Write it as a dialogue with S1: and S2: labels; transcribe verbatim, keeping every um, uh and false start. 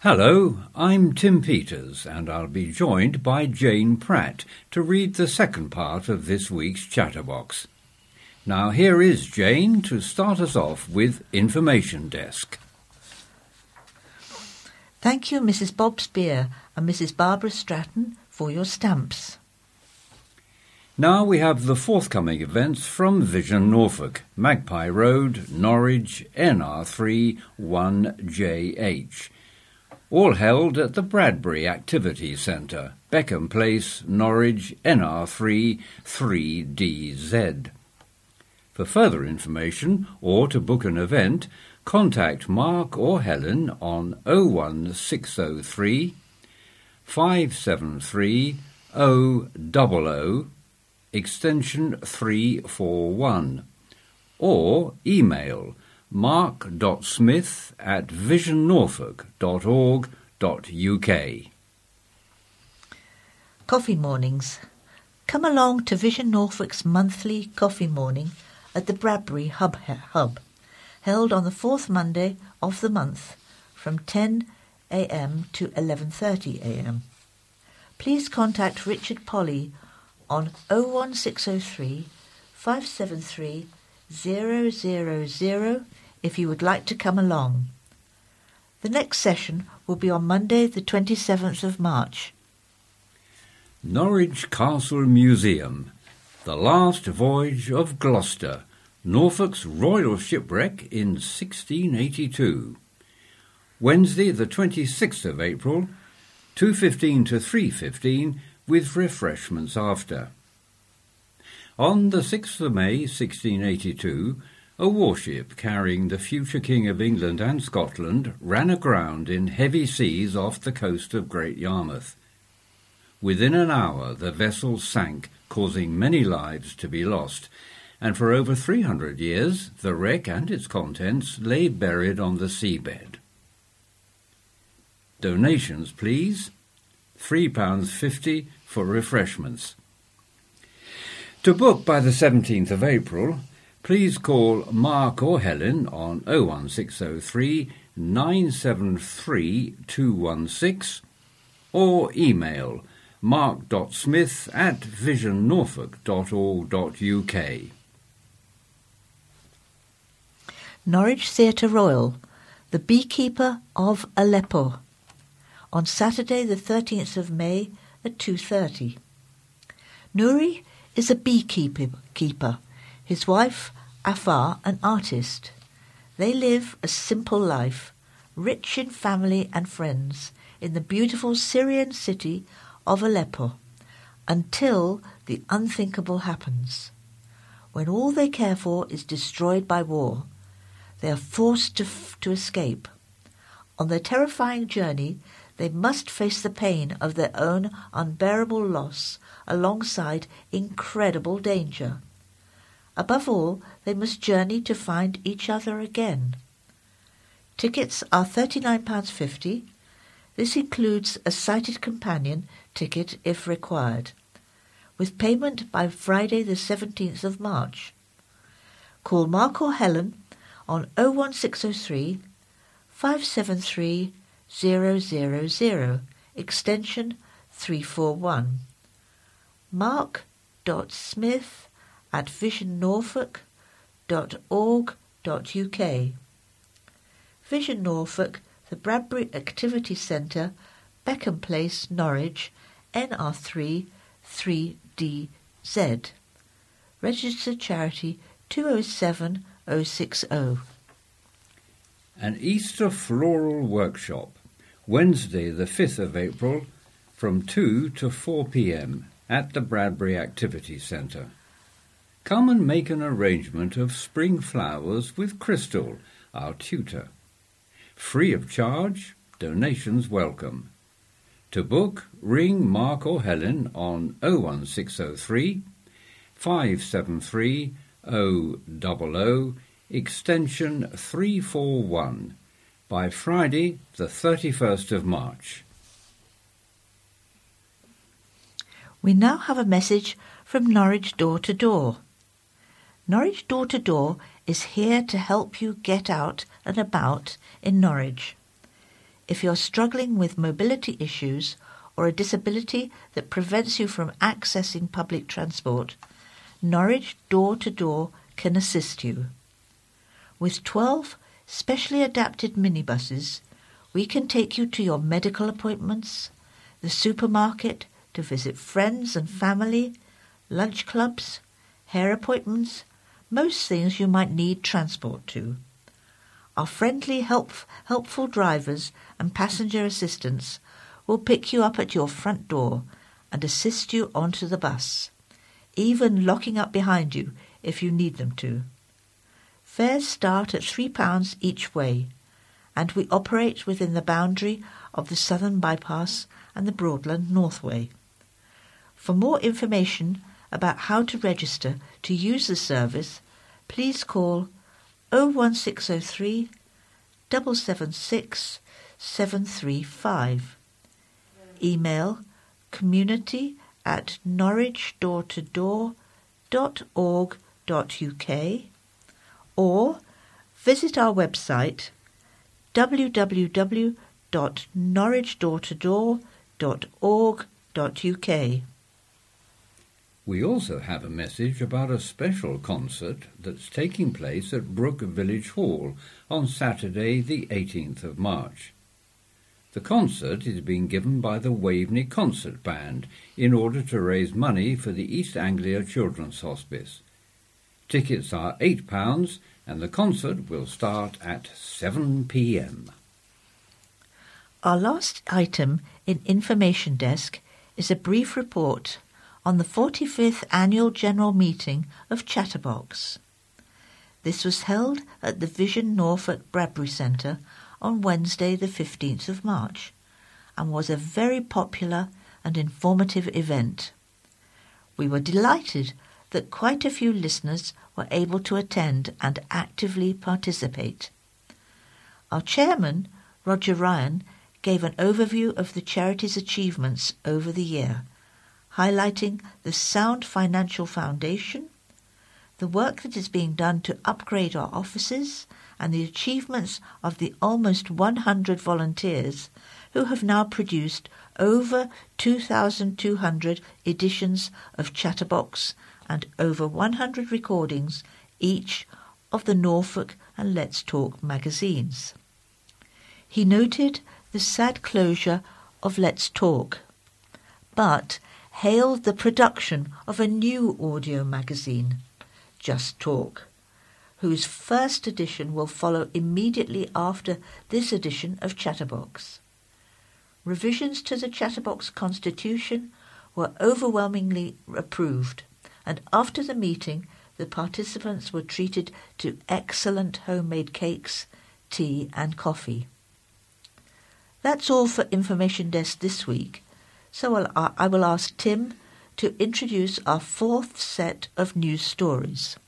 S1: Hello, I'm Tim Peters, and I'll be joined by Jane Pratt to read the second part of this week's Chatterbox. Now here is Jane to start us off with Information Desk.
S2: Thank you, Missus Bob Spear and Missus Barbara Stratton, for your stamps.
S1: Now we have the forthcoming events from Vision Norfolk, Magpie Road, Norwich, N R three one J H. All held at the Bradbury Activity Centre, Beckham Place, Norwich, N R three three D Z. For further information or to book an event, contact Mark or Helen on oh one six oh three, five seven three, oh oh oh, extension three four one, or email mark.smith at visionnorfolk.org.uk.
S2: Coffee mornings. Come along to Vision Norfolk's monthly coffee morning at the Bradbury Hub, Hub held on the fourth Monday of the month from ten a m to eleven thirty a m. Please contact Richard Polly on oh one six oh three, five seven three, oh oh oh if you would like to come along. The next session will be on Monday the twenty-seventh of March.
S1: Norwich Castle Museum, The Last Voyage of Gloucester, Norfolk's Royal Shipwreck in sixteen eighty-two. Wednesday the twenty-sixth of April, two fifteen to three fifteen, with refreshments after. On the sixth of May sixteen eighty-two, a warship carrying the future King of England and Scotland ran aground in heavy seas off the coast of Great Yarmouth. Within an hour the vessel sank, causing many lives to be lost, and for over three hundred years the wreck and its contents lay buried on the seabed. Donations, please. three pounds fifty for refreshments. To book by the seventeenth of April, please call Mark or Helen on oh one six oh three, nine seven three, two one six or email mark.smith at visionnorfolk.org.uk.
S2: Norwich Theatre Royal, The Beekeeper of Aleppo, on Saturday the thirteenth of May at two thirty. Nuri is a beekeeper, keeper. His wife, Afar, an artist. They live a simple life, rich in family and friends, in the beautiful Syrian city of Aleppo, until the unthinkable happens. When all they care for is destroyed by war, they are forced to, f- to escape. On their terrifying journey, they must face the pain of their own unbearable loss alongside incredible danger. Above all, they must journey to find each other again. Tickets are thirty-nine pounds fifty. This includes a sighted companion ticket if required, with payment by Friday the seventeenth of March. Call Mark or Helen on oh one six oh three, five seven three, oh oh oh, extension three four one. Mark.Smith at visionnorfolk.org.uk. Vision Norfolk, the Bradbury Activity Centre, Beckham Place, Norwich, N R three three D Z. Registered charity two oh seven oh six oh.
S1: An Easter Floral Workshop, Wednesday the fifth of April, from two to four p m at the Bradbury Activity Centre. Come and make an arrangement of spring flowers with Crystal, our tutor. Free of charge, donations welcome. To book, ring Mark or Helen on oh one six oh three, five seven three, oh oh oh, extension three four one, by Friday the thirty-first of March.
S2: We now have a message from Norwich Door to Door. Norwich Door to Door is here to help you get out and about in Norwich. If you're struggling with mobility issues or a disability that prevents you from accessing public transport, Norwich Door to Door can assist you. With twelve specially adapted minibuses, we can take you to your medical appointments, the supermarket, to visit friends and family, lunch clubs, hair appointments, most things you might need transport to. Our friendly, help, helpful drivers and passenger assistants will pick you up at your front door and assist you onto the bus, even locking up behind you if you need them to. Fares start at three pounds each way, and we operate within the boundary of the Southern Bypass and the Broadland Northway. For more information about how to register to use the service, please call oh one six oh three, seven seven six, seven three five. Email community at norwichdortodoor dot org dot uk or visit our website w w w dot norwich door to door dot org dot uk.
S1: We also have a message about a special concert that's taking place at Brook Village Hall on Saturday the eighteenth of March. The concert is being given by the Waveney Concert Band in order to raise money for the East Anglia Children's Hospice. Tickets are eight pounds and the concert will start at seven p m.
S2: Our last item in Information Desk is a brief report on the forty-fifth Annual General Meeting of Chatterbox. This was held at the Vision Norfolk Bradbury Centre on Wednesday the fifteenth of March and was a very popular and informative event. We were delighted that quite a few listeners were able to attend and actively participate. Our chairman, Roger Ryan, gave an overview of the charity's achievements over the year, highlighting the sound financial foundation, the work that is being done to upgrade our offices, and the achievements of the almost one hundred volunteers who have now produced over two thousand two hundred editions of Chatterbox and over one hundred recordings each of the Norfolk and Let's Talk magazines. He noted the sad closure of Let's Talk, but hailed the production of a new audio magazine, Just Talk, whose first edition will follow immediately after this edition of Chatterbox. Revisions to the Chatterbox Constitution were overwhelmingly approved, and after the meeting the participants were treated to excellent homemade cakes, tea and coffee. That's all for Information Desk this week. So I'll, I will ask Tim to introduce our fourth set of news stories.